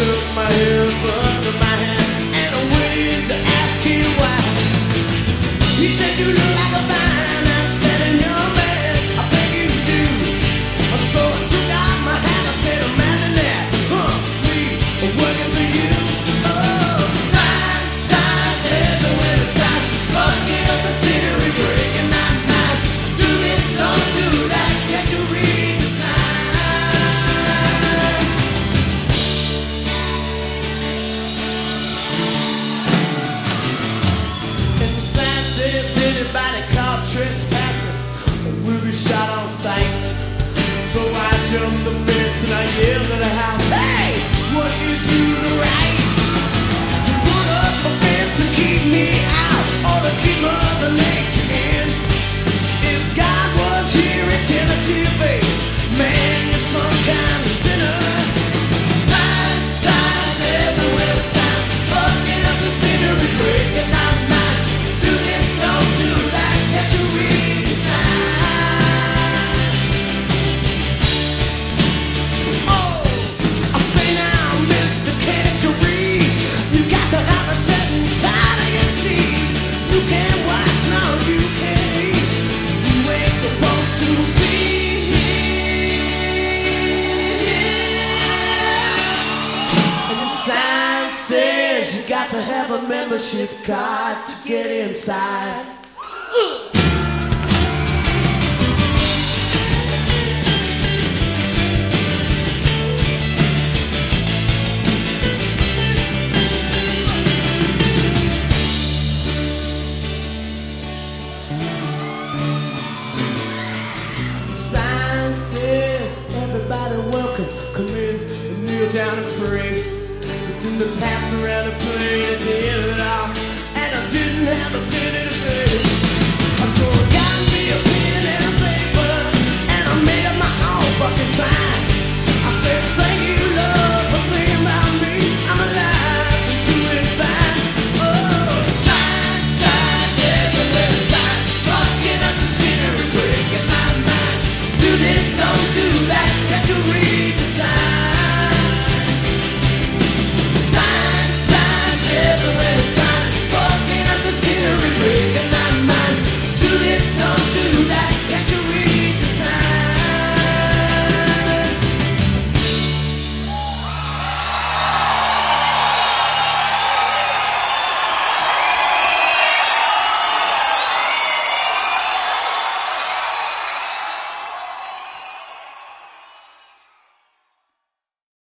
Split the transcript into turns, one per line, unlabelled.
took my hand under my hand and I waited to ask him why. He said, you look like a fine, outstanding young man. I think you do. So I took out my hat. I said, imagine that, me working for you. Oh, signs everywhere, signs, fucking up the scenery, breaking my mind. Do this, don't do that. Can't you read the sign? And the sign says anybody caught trespassing will be shot on sight. So I jumped the fence and I yelled at the house, hey, what gives you the right to put up a fence and keep me out, or to keep Mother Nature in? If God was here, he'd tell it to your face, man, you're some kind of sinner. Signs everywhere, signs, fucking up the scenery, breaking my mind. Do this, don't do that, can't you read the sign? Oh, I say now, mister, can't you read? You got to have a certain time to your seat. You can't watch, no, you can't read. You ain't supposed to be here. And the sign says you got to have a membership card to get inside. Sign says everybody welcome, come in and kneel down and pray. But then they pass around and play at the end of it all, and I didn't have a penny